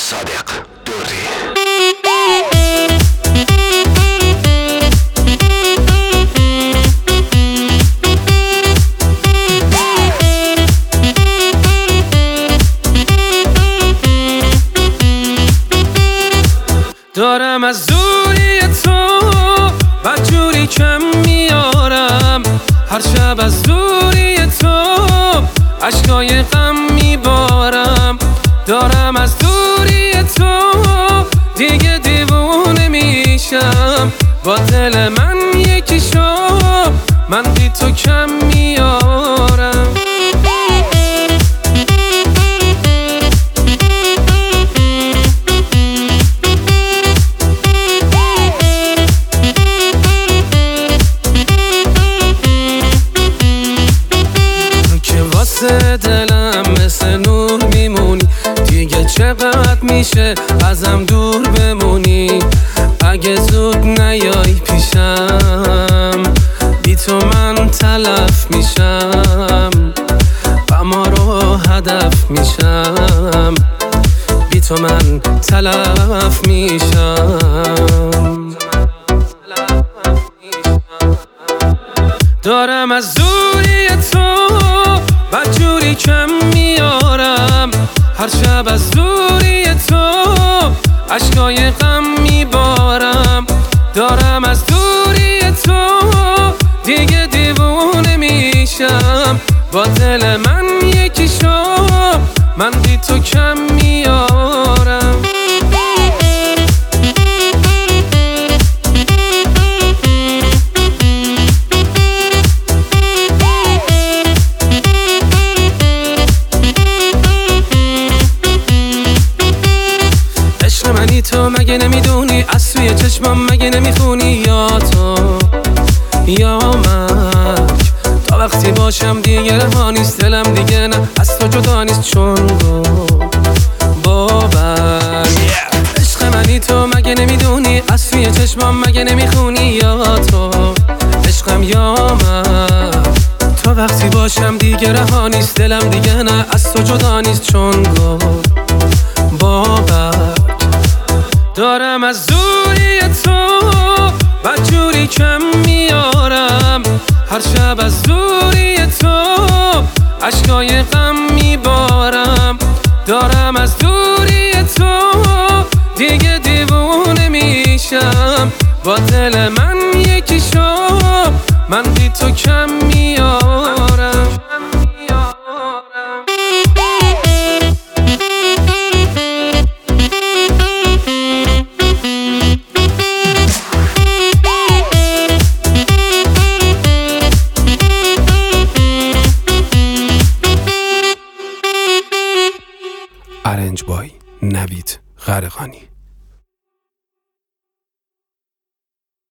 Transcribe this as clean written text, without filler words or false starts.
صادق دوری. دارم از دوری تو بدجوری کم میارم، هر شب از دوری تو اشکای غم میبارم. دارم از دوری تو دیگه دیوونه میشم، با دل من یکی شو، من بی تو کم میارم. دلم مثل نور میمونی، دیگه چقدر میشه ازم دور بمونی. اگه زود نیای پیشم بی تو من تلف میشم، غما رو هدف میشم، بی تو من تلف میشم. دارم از دوری تو بدجوری کم میارم، هر شب از دوری تو اشکای غم میبارم. دارم از دوری تو دیگه دیوونه میشم، با دل من یکی شو، من بی تو کم میارم. منی تو مگه نمیدونی، از سوی چشمام مگه نمیخونی، یا تو یا من. تا وقتی باشم دیگه رها نیست دلم، دیگه نه از تو جدا نیست چون باور. عشق منی تو مگه نمیدونی، از سوی چشمام مگه نمیخونی، یا تو عشقم یا من. تا وقتی باشم دیگه رها نیست دلم، دیگه نه از تو جدا نیست چون باور. دارم از دوری تو بدجوری کم میارم، هر شب از دوری تو اشکای غم میبارم. دارم از دوری تو دیگه دیوونه میشم، با دل من یکی شو، من بی تو کم میارم. ارنج بای نوید غرقانی.